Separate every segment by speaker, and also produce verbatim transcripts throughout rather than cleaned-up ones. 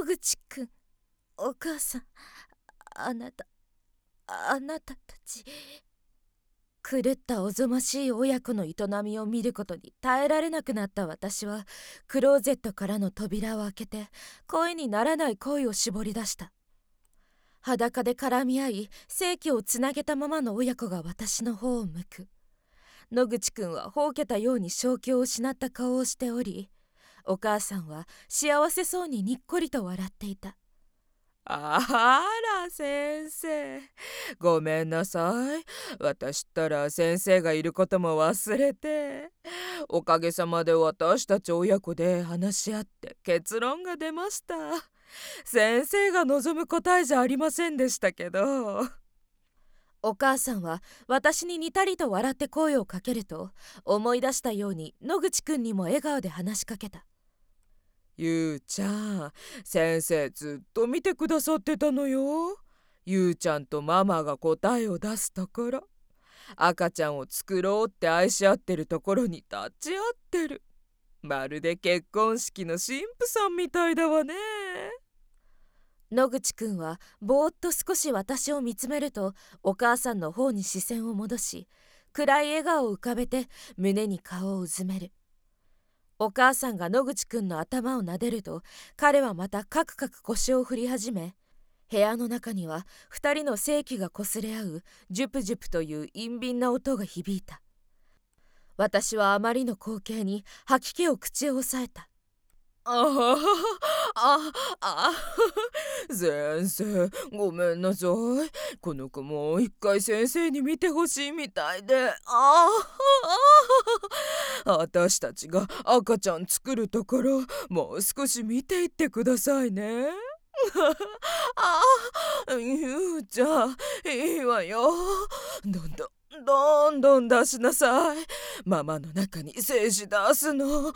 Speaker 1: 口くん、お母さん、あなた、あなたたち。狂ったおぞましい親子の営みを見ることに耐えられなくなった私は、クローゼットからの扉を開けて声にならない声を絞り出した。裸で絡み合い、性器をつなげたままの親子が私の方を向く。野口くんはほうけたように正気を失った顔をしており、お母さんは幸せそうににっこりと笑っていた。
Speaker 2: あら先生、ごめんなさい。私ったら先生がいることも忘れて。おかげさまで私たち親子で話し合って結論が出ました。先生が望む答えじゃありませんでしたけど。
Speaker 1: お母さんは私ににたりと笑って声をかけると、思い出したように野口くんにも笑顔で話しかけた。
Speaker 2: ゆうちゃん、先生ずっと見てくださってたのよ。ゆうちゃんとママが答えを出すところ、赤ちゃんを作ろうって愛し合ってるところに立ち会ってる。まるで結婚式の神父さんみたいだわね。
Speaker 1: 野口くんはぼーっと少し私を見つめると、お母さんの方に視線を戻し、暗い笑顔を浮かべて胸に顔をうずめる。お母さんが野口くんの頭を撫でると、彼はまたカクカク腰を振り始め、部屋の中には二人の性器が擦れ合うジュプジュプという陰敏な音が響いた。私はあまりの光景に吐き気を口を押さえた。
Speaker 2: あははああ先生、ごめんなさい。この子もう一回先生に見てほしいみたいで。ああ私たちが赤ちゃん作るところ、もう少し見ていってくださいね。ああ、ゆうちゃん、いいわよ。どんどんどんどん出しなさい。ママの中に精子出すの。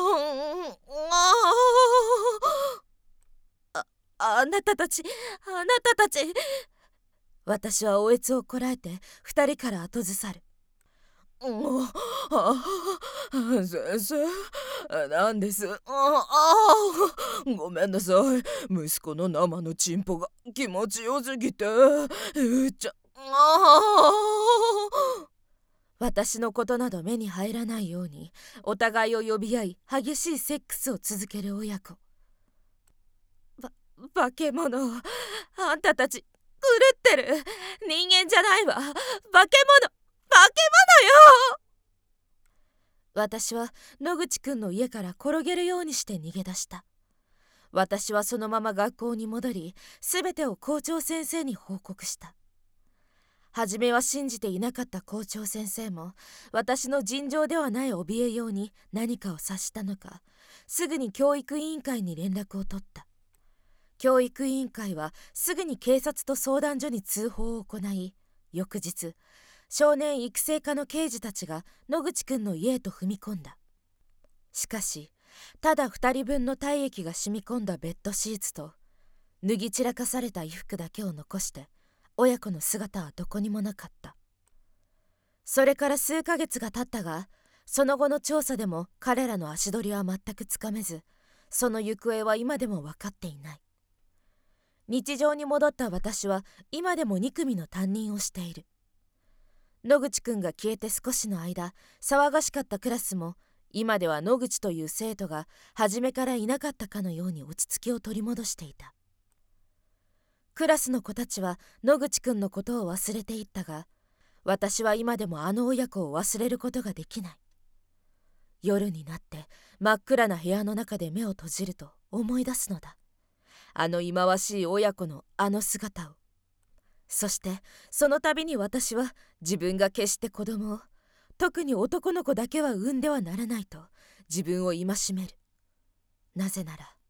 Speaker 1: あ、あなたたち、あなたたち。私はおえつをこらえて二人から後ずさる。
Speaker 2: もう、ああ、先生、なんです。ああ、ごめんなさい。息子の生のチンポが気持ちよすぎて。ゆうちゃん、ああ。
Speaker 1: 私のことなど目に入らないように、お互いを呼び合い激しいセックスを続ける親子。ば、化け物。あんたたち狂ってる。人間じゃないわ。化け物、化け物よ。私は野口くんの家から転げるようにして逃げ出した。私はそのまま学校に戻り、すべてを校長先生に報告した。初めは信じていなかった校長先生も、私の尋常ではない怯えように何かを察したのか、すぐに教育委員会に連絡を取った。教育委員会はすぐに警察と相談所に通報を行い、翌日少年育成課の刑事たちが野口くんの家へと踏み込んだ。しかし、ただふたりぶんの体液が染み込んだベッドシーツと脱ぎ散らかされた衣服だけを残して、親子の姿はどこにもなかった。それから数ヶ月が経ったが、その後の調査でも彼らの足取りは全くつかめず、その行方は今でも分かっていない。日常に戻った私は今でもに組の担任をしている。野口くんが消えて少しの間、騒がしかったクラスも、今では野口という生徒が初めからいなかったかのように落ち着きを取り戻していた。クラスの子たちは野口くんのことを忘れていったが、私は今でもあの親子を忘れることができない。夜になって真っ暗な部屋の中で目を閉じると思い出すのだ。あの忌まわしい親子のあの姿を。そしてその度に私は自分が決して子供を、特に男の子だけは産んではならないと自分を戒める。なぜなら、あ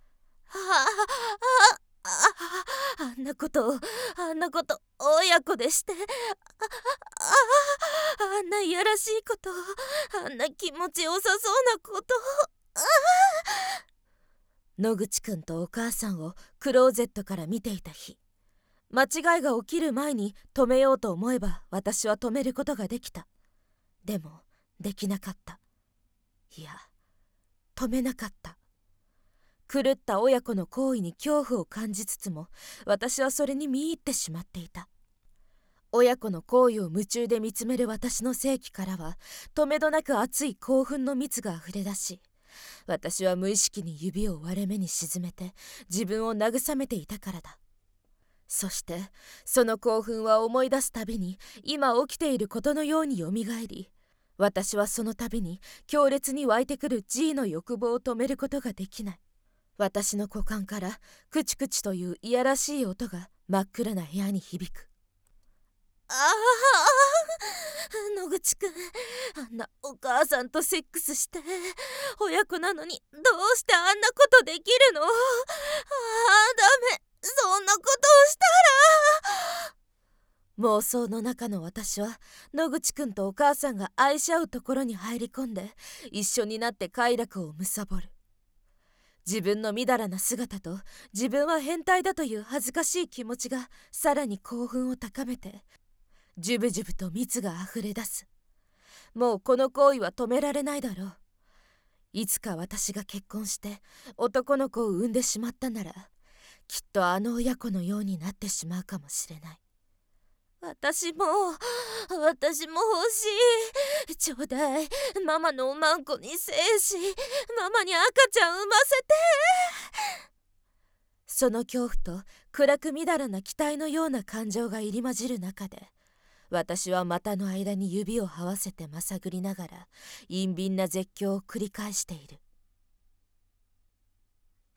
Speaker 1: ああああんなことをあんなこと親子でして、あああんないやらしいこと、あんな気持ちよさそうなこと、あ野口くんとお母さんをクローゼットから見ていた日、間違いが起きる前に止めようと思えば私は止めることができた。でもできなかった。いや、止めなかった。 狂った親子の行為に恐怖を感じつつも、私はそれに見入ってしまっていた。親子の行為を夢中で見つめる私の性器からは、とめどなく熱い興奮の蜜があふれ出し、私は無意識に指を割れ目に沈めて自分を慰めていたからだ。そしてその興奮は思い出すたびに今起きていることのようによみがえり、私はそのたびに強烈に湧いてくる G の欲望を止めることができない。私の股間からクチクチといういやらしい音が真っ暗な部屋に響く。ああ、野口くん、あんなお母さんとセックスして親子なのにどうしてあんなことできるの？ああ、ダメ、そんなことをしたら。妄想の中の私は野口くんとお母さんが愛し合うところに入り込んで一緒になって快楽を貪る。自分のみだらな姿と自分は変態だという恥ずかしい気持ちがさらに興奮を高めて、ジュブジュブと蜜があふれ出す。もうこの行為は止められないだろう。いつか私が結婚して男の子を産んでしまったなら、きっとあの親子のようになってしまうかもしれない。私も私も欲しい。ちょうだい。ママのおまんこに精子、ママに赤ちゃん産ませて。その恐怖と暗くみだらな期待のような感情が入り混じる中で、私は股の間に指を這わせてまさぐりながら陰敏な絶叫を繰り返している。